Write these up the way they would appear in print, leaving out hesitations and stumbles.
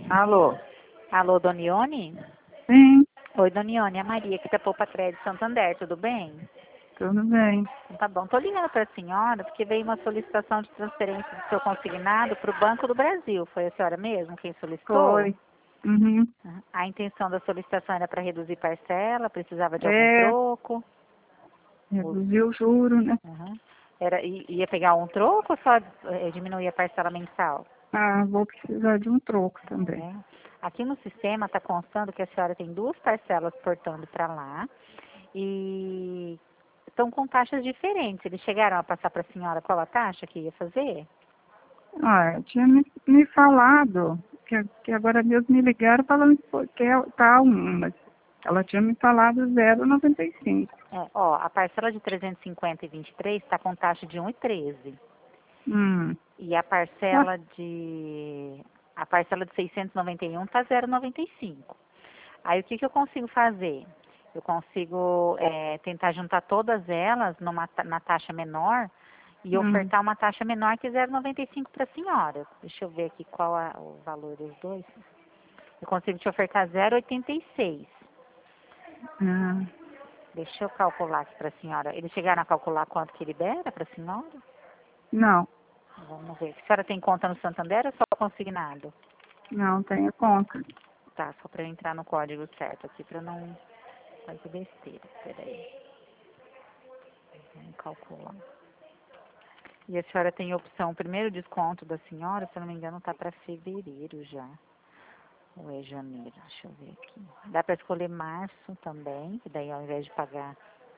Alô? Alô, Donione? Sim, Oi, Donione, é a Maria aqui da Poupa Crédito Santander, tudo bem? tudo bem. Então, tá bom. Tô ligando para a senhora porque veio uma solicitação de transferência do seu consignado para o Banco do Brasil. Foi a senhora mesmo quem solicitou? Foi. Uhum. Uhum. A intenção da solicitação era para reduzir parcela, precisava de algum É, troco? Os- reduziu o juro, né? Uhum. Ia pegar um troco ou só diminuir a parcela mensal? Ah, vou precisar de um troco também. É. Aqui no sistema está constando que a senhora tem duas parcelas portando para lá e estão com taxas diferentes. Eles chegaram a passar para a senhora qual a taxa que ia fazer? Ah, tinha me falado que agora mesmo me ligaram falando que tá mas ela tinha me falado 0,95. É, ó, a parcela de 350,23 está com taxa de 1,13. Hum. E a Ah, parcela de 691 está 0,95. Aí o que eu consigo fazer? Eu consigo tentar juntar todas elas na taxa menor e hum. ofertar uma taxa menor que 0,95 para a senhora. Deixa eu ver aqui qual é o valor dos dois. Eu consigo te ofertar 0,86. Ah, Deixa eu calcular aqui para a senhora. Eles chegaram a calcular quanto que libera para a senhora? não, Vamos ver. A senhora tem conta no Santander ou só consignado? não tenho conta. Tá, só para eu entrar no código certo aqui para não fazer besteira. Peraí. Vamos calcular. E a senhora tem opção, o primeiro desconto da senhora, se eu não me engano, tá para fevereiro já. Ou é janeiro, deixa eu ver aqui. Dá para escolher março também, que daí ao invés de pagar,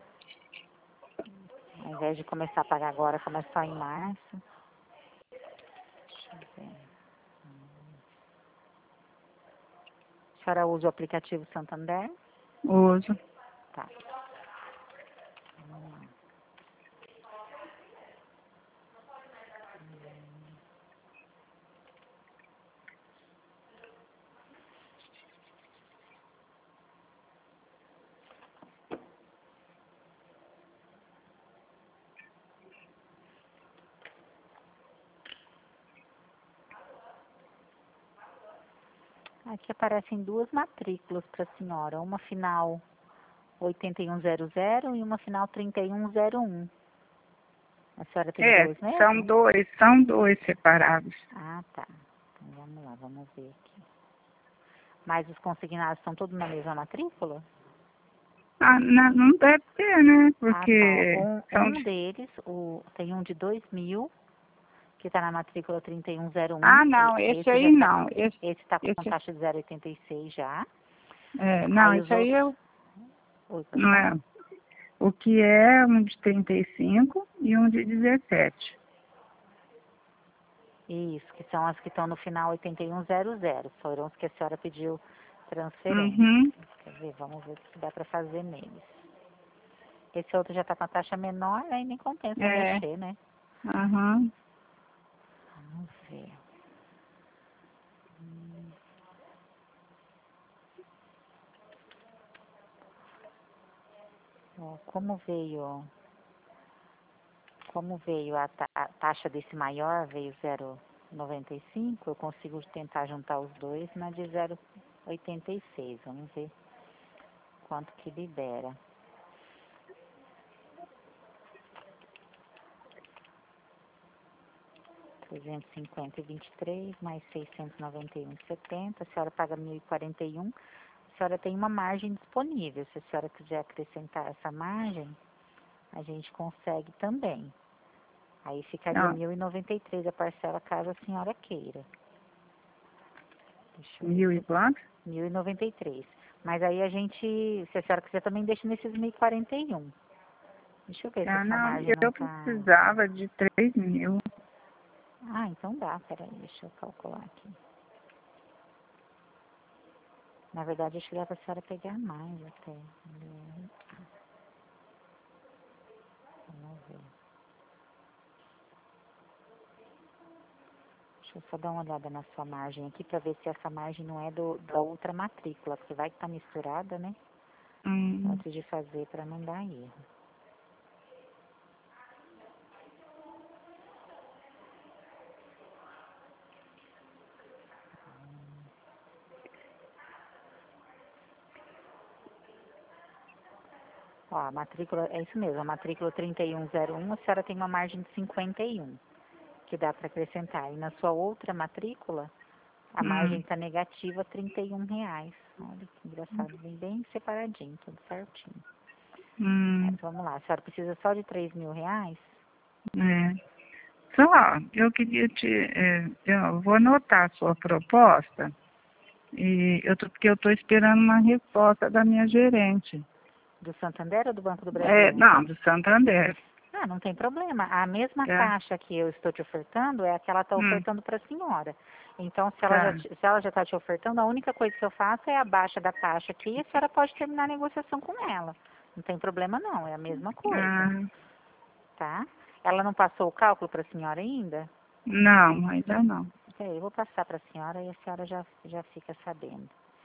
ao invés de começar a pagar agora, começa só em março. Deixa eu ver. A senhora usa o aplicativo Santander? Uso. Tá. Vamos lá. Aqui aparecem duas matrículas para a senhora, uma final 8100 e uma final 3101. A senhora tem os É, dois mesmo? são dois separados. Ah, tá. Então vamos lá, vamos ver aqui. Mas os consignados estão todos na mesma matrícula? Ah, não deve ter, né? Ah, tá. Porque são. Um deles, tem um de 2000 que está na matrícula 3101. Ah, não, esse Esse aí já tá, não. esse está com Esse, taxa de 0,86 já. não, Aí os esse aí outros. eu, Oi, pode não falar? é. O que é um de 35 e um de 17. Isso, que são as que estão no final 8100. Foram os que a senhora pediu transferência. Uhum. Quer ver? Vamos ver o que dá para fazer neles. Esse outro já está com a taxa menor, aí nem compensa É. mexer, né? Aham. Vamos ver. Ó, como veio a taxa desse maior, veio 0,95, eu consigo tentar juntar os dois na de 0,86. Vamos ver quanto que libera. 350,23 mais 691,70. A senhora paga 1.041. A senhora tem uma margem disponível. Se a senhora quiser acrescentar essa margem, a gente consegue também. Aí ficaria Ó, 1.093 a parcela, caso a senhora queira. Deixa eu ver mil e se... quanto? 1.093. Mas aí a gente, se a senhora quiser, também deixa nesses 1.041. Deixa eu ver se Ah, essa não, margem não eu tá... precisava de 3.000. Ah, então dá. Peraí, deixa eu calcular aqui. Na verdade, acho que dá pra senhora pegar mais até. Vamos ver. Deixa eu só dar uma olhada na sua margem aqui pra ver se essa margem não é da outra matrícula, porque vai que tá misturada, né? Hum. Antes de fazer pra não dar erro. Ó, a matrícula, é isso mesmo, a matrícula 3101, a senhora tem uma margem de 51, que dá para acrescentar. E na sua outra matrícula, a margem está negativa, R$ 31. Olha que engraçado, vem bem separadinho, tudo certinho. Vamos lá, a senhora precisa só de R$ 3.000? Só, eu queria eu vou anotar a sua proposta, porque eu estou esperando uma resposta da minha gerente. Do Santander ou do Banco do Brasil? Não, do Santander. Ah, não tem problema. A mesma taxa que eu estou te ofertando é a que ela está ofertando para a senhora. Então, se ela já está te ofertando, a única coisa que eu faço é a baixa da taxa aqui e a senhora pode terminar a negociação com ela. Não tem problema não, é a mesma coisa. Tá? Ela não passou o cálculo para a senhora ainda? Não, ainda não. Eu vou passar para a senhora e a senhora já fica sabendo.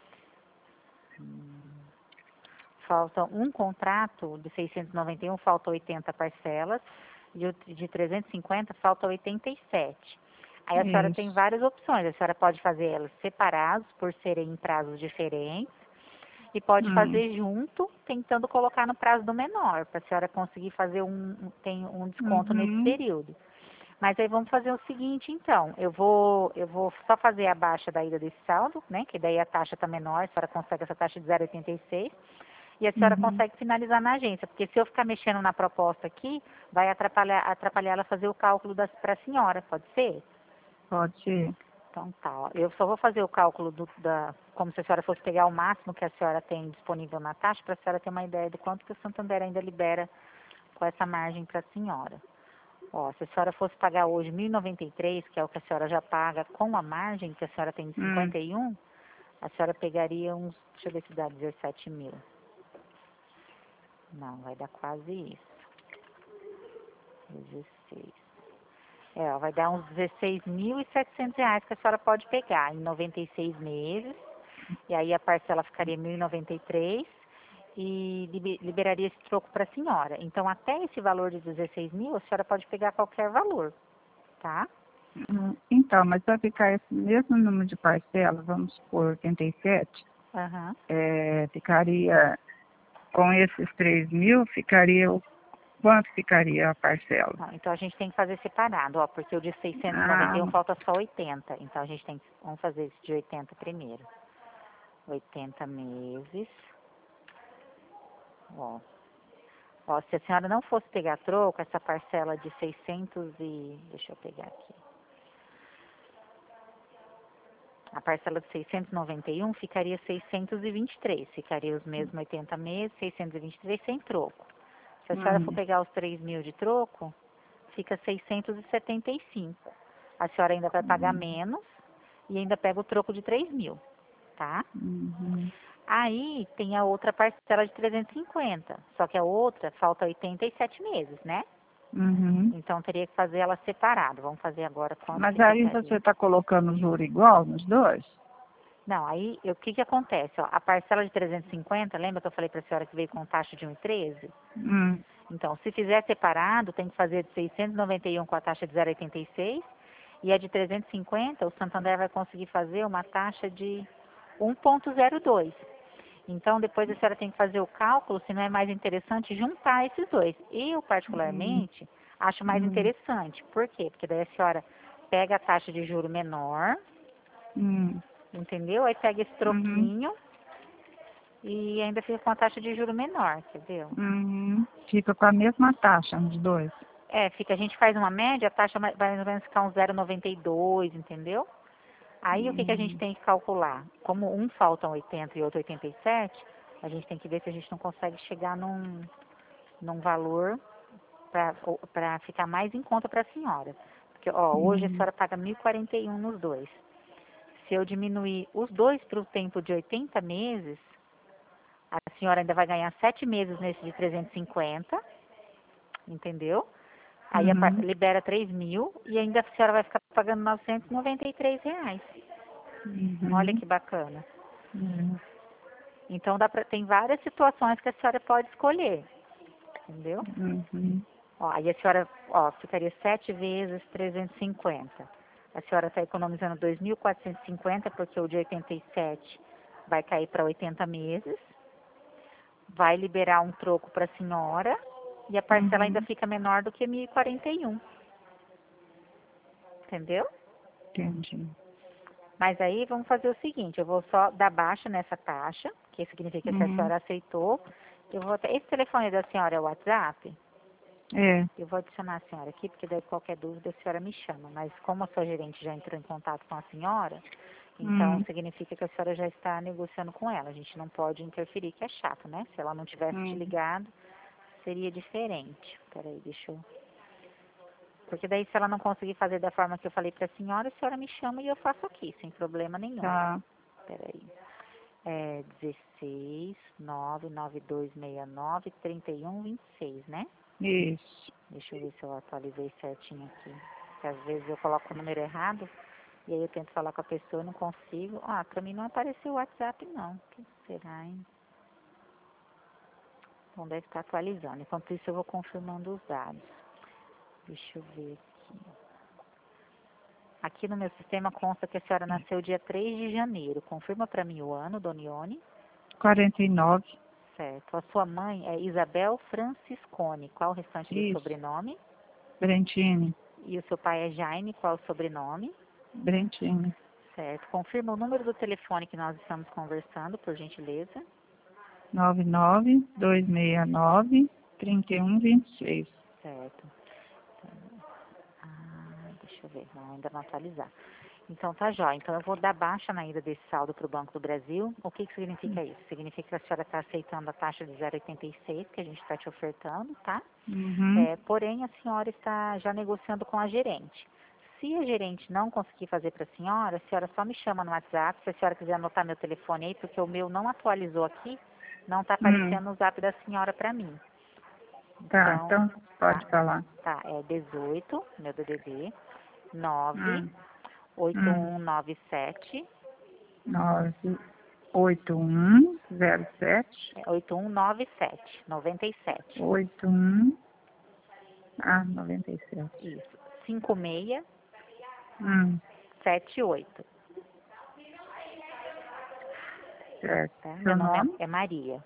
Falta um contrato de 691, falta 80 parcelas, de 350 falta 87. Aí a senhora tem várias opções, a senhora pode fazer elas separados, por serem em prazos diferentes, e pode fazer junto, tentando colocar no prazo do menor, para a senhora conseguir fazer tem um desconto nesse período. Mas aí vamos fazer o seguinte, então, eu vou só fazer a baixa da ida desse saldo, né, que daí a taxa está menor, a senhora consegue essa taxa de 0,86, e a senhora consegue finalizar na agência, porque se eu ficar mexendo na proposta aqui, vai atrapalhar ela a fazer o cálculo para a senhora, pode ser? Pode ser. Então tá, ó. Eu só vou fazer o cálculo como se a senhora fosse pegar o máximo que a senhora tem disponível na taxa, para a senhora ter uma ideia do quanto que o Santander ainda libera com essa margem para a senhora. Ó, se a senhora fosse pagar hoje 1.093, que é o que a senhora já paga com a margem que a senhora tem de 51, a senhora pegaria uns, deixa eu ver se dá 17 mil. Não, vai dar quase isso. 16. Ó, vai dar uns R$ 16.700 que a senhora pode pegar em 96 meses. E aí a parcela ficaria 1.093 e liberaria esse troco para a senhora. Então, até esse valor de 16 mil, a senhora pode pegar qualquer valor, tá? Então, mas vai ficar esse mesmo número de parcelas, vamos supor, 87, ficaria, com esses 3.000, quanto ficaria a parcela? Não, então, a gente tem que fazer separado, ó, porque o de 691 falta só 80. Então, vamos fazer esse de 80 primeiro. 80 meses. Ó, se a senhora não fosse pegar troco, essa parcela de 600 e... Deixa eu pegar aqui. A parcela de 691 ficaria 623. Ficaria os mesmos 80 meses, 623 sem troco. Se a senhora for pegar os 3.000 de troco, fica 675. A senhora ainda vai pagar menos e ainda pega o troco de 3.000, tá? Aí tem a outra parcela de 350, só que a outra falta 87 meses, né? Então teria que fazer ela separada. Vamos fazer agora quanto. Mas aí você está colocando o juro igual nos dois? Não, aí o que acontece? Ó, a parcela de 350, lembra que eu falei para a senhora que veio com taxa de 1,13? Então, se fizer separado, tem que fazer de 691 com a taxa de 0,86 e a de 350, o Santander vai conseguir fazer uma taxa de 1,02. Então, depois a senhora tem que fazer o cálculo, se não é mais interessante juntar esses dois. Eu, particularmente, acho mais interessante. Por quê? Porque daí a senhora pega a taxa de juro menor, entendeu? Aí pega esse troquinho e ainda fica com a taxa de juro menor, entendeu? Fica com a mesma taxa nos dois. A gente faz uma média, a taxa vai mais ou menos ficar uns 0,92, entendeu? Aí o que a gente tem que calcular? Como um faltam 80 e outro 87, a gente tem que ver se a gente não consegue chegar num valor para ficar mais em conta para a senhora. Porque, ó, hoje a senhora paga 1.041 nos dois. Se eu diminuir os dois para o tempo de 80 meses, a senhora ainda vai ganhar 7 meses nesse de 350, entendeu? Aí libera 3.000 e ainda a senhora vai ficar pagando R$ 993. Olha que bacana. Então tem várias situações que a senhora pode escolher, entendeu? Ó, aí a senhora ficaria 7 vezes 350. A senhora está economizando 2.450 porque o de 87 vai cair para 80 meses. vai liberar um troco para a senhora e a parcela ainda Uhum. fica menor do que 1.041. Entendeu? Entendi. Mas aí vamos fazer o seguinte, eu vou só dar baixa nessa taxa, que significa que a Uhum. senhora aceitou. Esse telefone da senhora é o WhatsApp? É. Eu vou adicionar a senhora aqui, porque daí qualquer dúvida a senhora me chama. Mas como a sua gerente já entrou em contato com a senhora, então Hum. significa que a senhora já está negociando com ela. A gente não pode interferir, que é chato, né? Se ela não tivesse te Hum. ligado, seria diferente. Peraí, deixa eu... Porque daí se ela não conseguir fazer da forma que eu falei para a senhora me chama e eu faço aqui, sem problema nenhum. Tá. Peraí. É 16 99269 3126, né? Isso. Deixa eu ver se eu atualizei certinho aqui. Porque às vezes eu coloco o número errado e aí eu tento falar com a pessoa e não consigo. Ah, pra mim não apareceu o WhatsApp não. O que será, hein? Então deve estar atualizando. Enquanto isso eu vou confirmando os dados. Deixa eu ver aqui. Aqui no meu sistema consta que a senhora nasceu dia 3 de janeiro. Confirma pra mim o ano, Donione. 49. Certo. A sua mãe é Isabel Franciscone. Qual o restante do Isso. sobrenome? Brentini. E o seu pai é Jaime. Qual o sobrenome? Brentini. Certo. Confirma o número do telefone que nós estamos conversando, por gentileza. 99269-3126. Certo. Deixa eu ver. Não, ainda não atualizar. Então tá jóia. Então eu vou dar baixa na ida desse saldo para o Banco do Brasil. O que significa isso? Significa que a senhora está aceitando a taxa de 0,86 que a gente está te ofertando, tá? Uhum. Porém, a senhora está já negociando com a gerente. Se a gerente não conseguir fazer para a senhora só me chama no WhatsApp, se a senhora quiser anotar meu telefone aí, porque o meu não atualizou aqui, não está Hum. aparecendo no zap da senhora para mim. Tá, Então, então tá, pode falar. é 18, meu DDD, 9, Hum. Hum. 8197, 98107 8197, 97, 81. Ah, 97. isso, 5678, Hum. Certo. tá? Meu Seu nome nome? é Maria.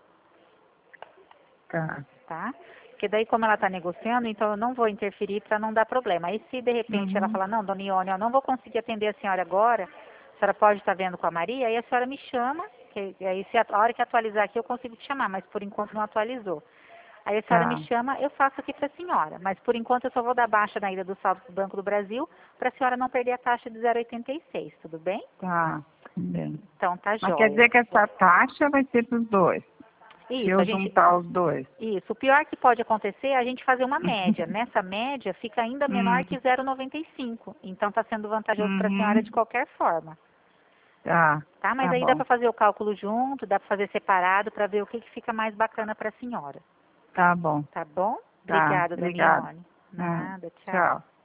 Tá. Tá? Porque daí, como ela está negociando, então eu não vou interferir para não dar problema. Aí, se de repente ela Uhum. falar, não, dona Ione, eu não vou conseguir atender a senhora agora, a senhora pode estar vendo com a Maria, aí a senhora me chama, que aí se a hora que atualizar aqui eu consigo te chamar, mas por enquanto não atualizou. Aí a senhora me Tá. chama, eu faço aqui para a senhora, mas por enquanto eu só vou dar baixa na ida do saldo do Banco do Brasil para a senhora não perder a taxa de 0,86, tudo bem? Tá. Bem. Então tá Mas quer jóia. dizer que essa taxa vai ser para os dois. Se Isso, eu juntar os dois. Isso, o pior que pode acontecer é a gente fazer uma média. Nessa média fica ainda menor Hum. que 0,95. Então está sendo vantajoso para a senhora de Uhum. qualquer forma. Tá. Tá? Mas Tá aí dá bom. para fazer o cálculo junto, dá para fazer separado para ver o que fica mais bacana para a senhora. Tá bom. Tá bom? Tá. Obrigada, Dona Obrigado. Ione. Ah, Nada, tchau. tchau.